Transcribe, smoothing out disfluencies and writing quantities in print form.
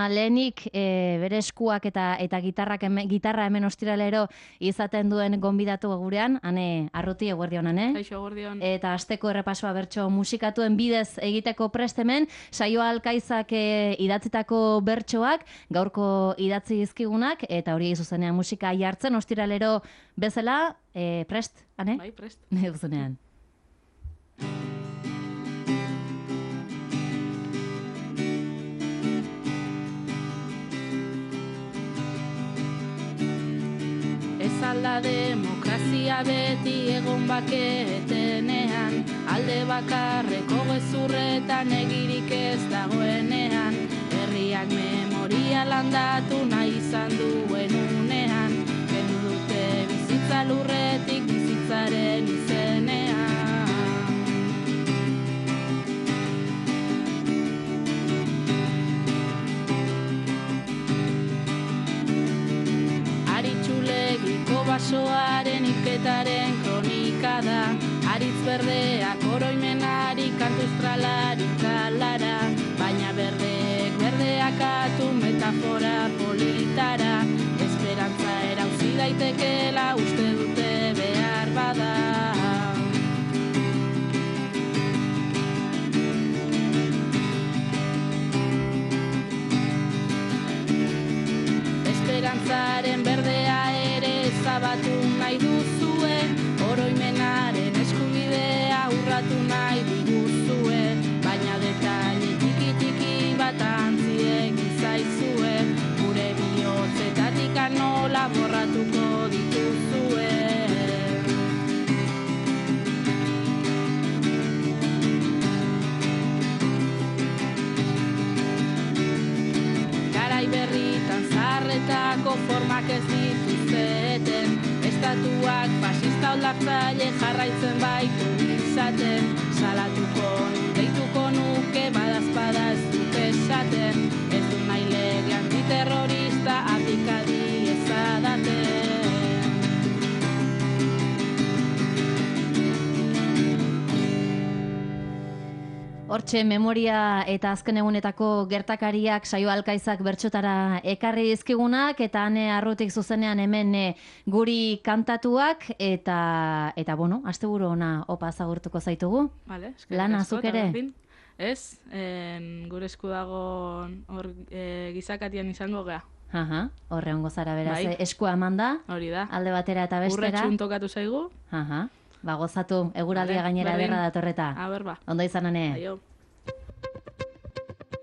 lehenik bere eskuak eta gitarra hemen ostiralero izaten duen gonbidatu gurean, Ane Arruti, eguerdion, Ane? Kaixo, eguerdion. Eta asteko errepasoa bertso musikatuen bidez egiteko prest hemen, Saio Alkaizak idatzitako bertsoak, gaurko idatzi dizkigunak, eta hori zuzenean musika jartzen ostiralero bezala, prest, Ane? Bai, prest. Zuzenean. Ez alda demokrazia beti egon baketenean, alde bakarreko gezurretan egirik ez dagoenean, herriak memoria landatu nahi izan duen unean, kendu dute bizitza lurretik bizitzaren izenean. Aritxulegiko basoaren hilketaren kronika da, aritz berdeak oroimenari kantustralari kalara, baina berdeak atu metafora politara, esperantza erauzi daitekela uste dute behar bada. Esperantzaren berdea ere ezabatu nahi duzue, oroimenaren eskubidea urratu nahi diguzue, baina detaile txiki bat antziek izaizue, gure bihotzetatik nola borratuko dituzue. Garai berritan zarretako formak ez dituzeten, estatuak fasista oldartzaile jarraitzen baitu izaten, salatuko deituko nuke badazpada ez dut esaten, ez du nahi lege antiterrorista aplikadi ezadaten. Hortxe, memoria eta azken egunetako gertakariak Saio Alkaizak bertxotara ekarri dizkigunak, eta Ane Arrutik zuzenean hemen guri kantatuak, eta bueno, asteburu ona opa zagurtuko zaitugu. Vale, Lana, zuk ere? Ez, gure esku dago hor gizakatian izango gea. Horre ongo zara beraz, Bai. eskua eman da, Hori da. alde batera eta bestera. Urretxun tokatu zaigu. Gozatu, eguraldia Vale, gainera berdin. ederra datorreta. Aber ba. Ondo izan, Ane. Aio.